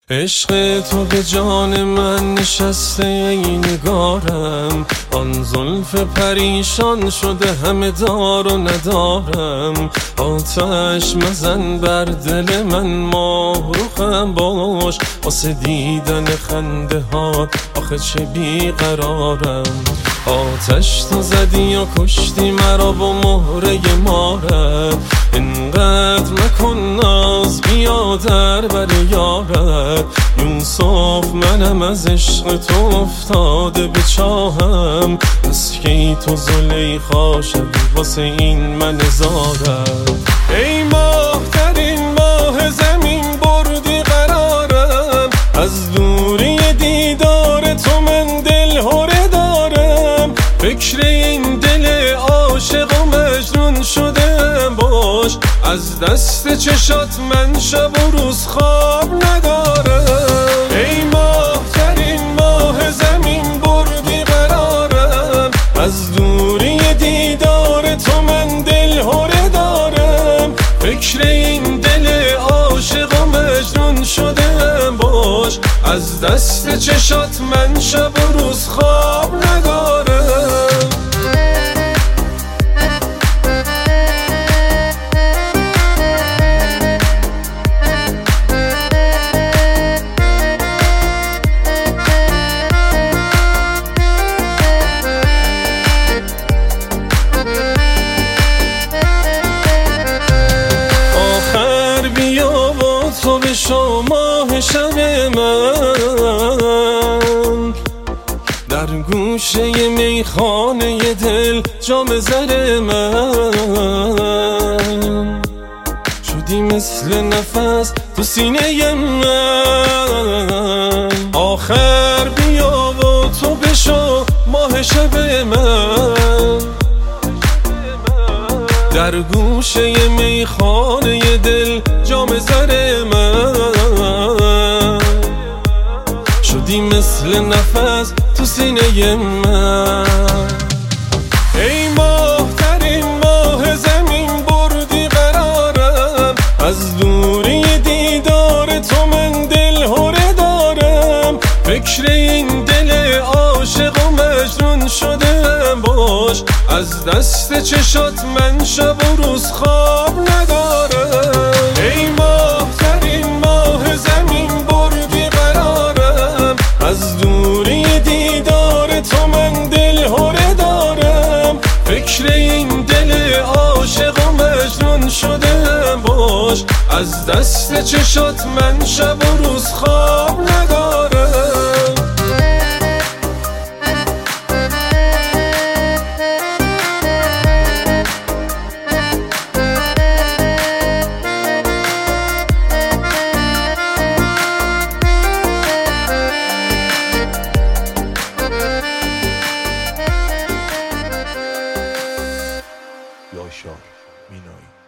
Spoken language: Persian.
عشق تو به جان من نشسته ای نگارم، آن زلف پریشان شده همه دار و ندارم. آتش مزن بر دل من، ماه روخم باش واسه دیدن خنده ها، آخه چه بیقرارم. آتش تو زدی و کشتی مرا با مهره مارت، اینقدر نکن ناز بیا در بر یارت. یوسف منم از عشق تو افتاده به چاهم، مسکی تو زلیخا شدی واسه این من زارم. ای ماه ترین ماه زمین بردی قرارم، از دوری دیدار تو من دل هره دارم. فکر این دل عاشق و مجنون شدم باش، از دست چشات من شب و روز خواب ندارم. ای ماه ترین ماه زمین بردی قرارم، از دوری دیدار تو من دل هره دارم. فکر این دل عاشق و مجنون شدم باش، از دست چشات من شب و روز خواب ندارم. تو به ماه شب من، در گوشه میخانه دل جام زر من، شدی مثل نفس تو سینه من. آخر بیا و تو بشو ماه شب من، در گوشه میخانه دل جام زر من، شدی مثل نفس تو سینه من. ای ماه ترین ماه زمین بردی قرارم، از دوری دیدار تو من دل هره دارم. فکر این دل عاشق و مجنون شدم باش، از دست چشات من شب و روز خواب ندارم. ای ماه ترین ماه زمین بردی قرارم، از دوری دیدار تو من دل هره دارم. فکر این دل عاشق و مجنون شدم باش، از دست چشات من شب و روز خواب ندارم. یاشار مینایی